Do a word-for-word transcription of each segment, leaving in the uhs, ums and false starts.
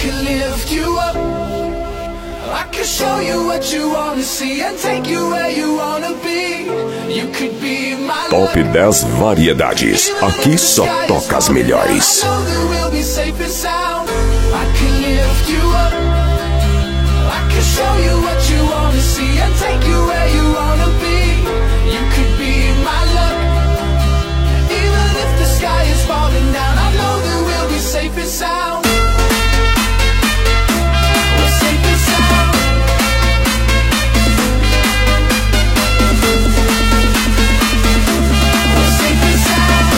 can lift you up. I can show you what you wanna see and take you where you wanna be. You could be my Top dez Variedades. Aqui só toca as melhores. I know that we'll be safe and sound. I can lift you up. I can show you what you wanna see and take you where you wanna be. You could be my luck. Even if the sky is falling down, I know that we'll be safe and sound. We're safe and sound. We're safe and sound.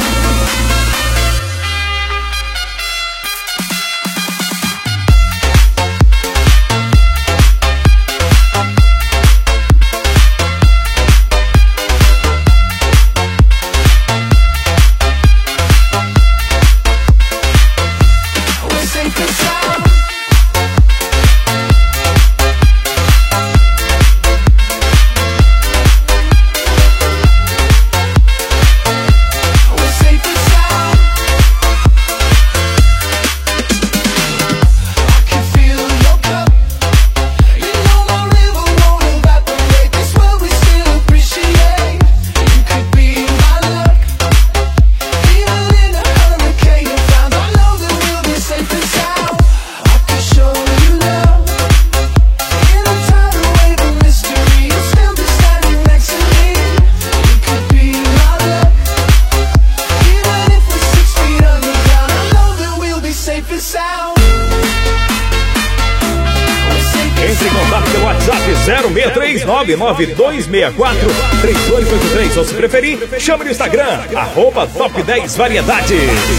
nove nove dois seis quatro três dois oito três, ou se preferir, chame no Instagram, arroba Top dez Variedades.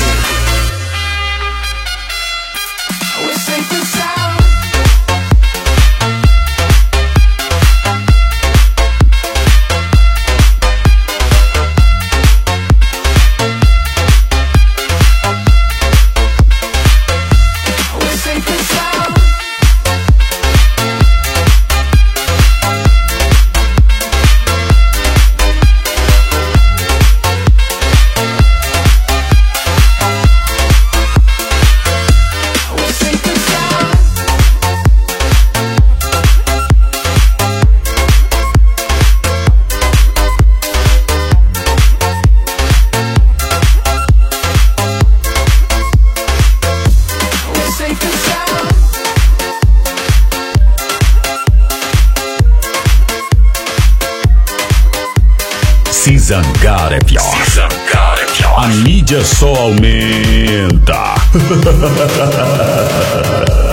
Se zangar é pior. Se zangar é pior. A mídia só aumenta.